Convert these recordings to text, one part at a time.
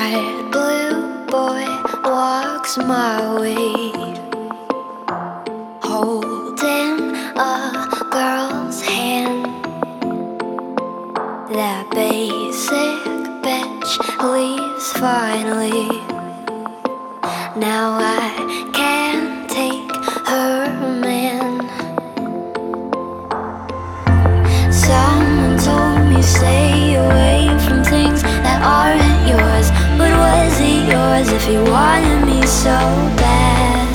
Bright blue boy walks my way, holding a girl's hand. That basic bitch leaves finally. Now I can't take her man. Someone told me stay away from things that aren't yours. But was it yours if you wanted me so bad?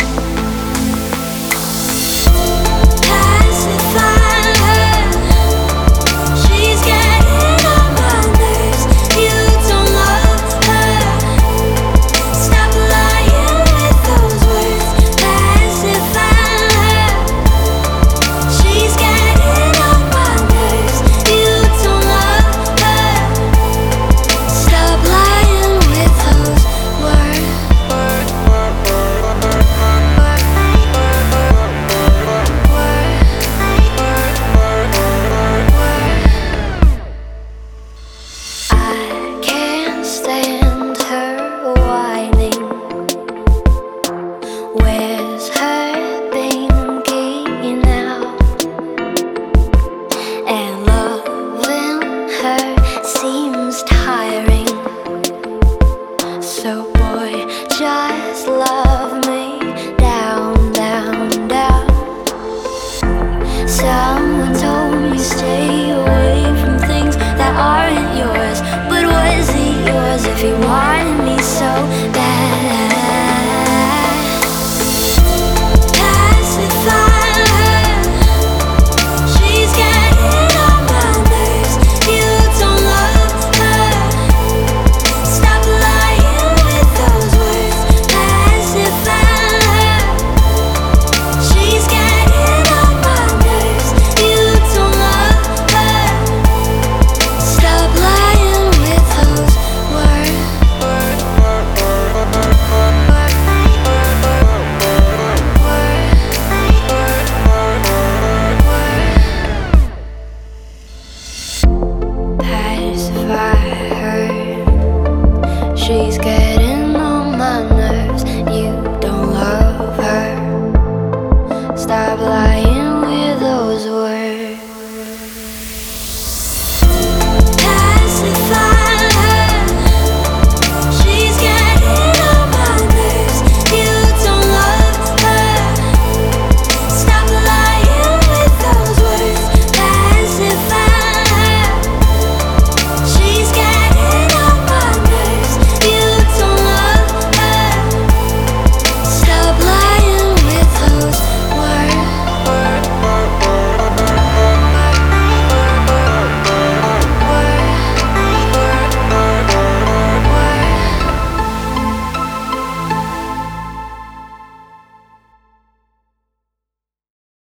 Pacify her, she's getting on my nerves. You don't love her, stop lying with those words. Pacify her, she's getting on my nerves. You don't love her, stop lying with those words. I can't stand her whining. Where's her binky now? And loving her seems tiring. So boy, just love me down, down, down. Someone told me stay away from things that aren't yours. But was it yours if you wanted me so bad? Pacify her, she's getting on my nerves. You don't love her, stop lying with those words. Pacify her, she's getting on my nerves. You don't love her, stop lying with those words. Pacify her, she's getting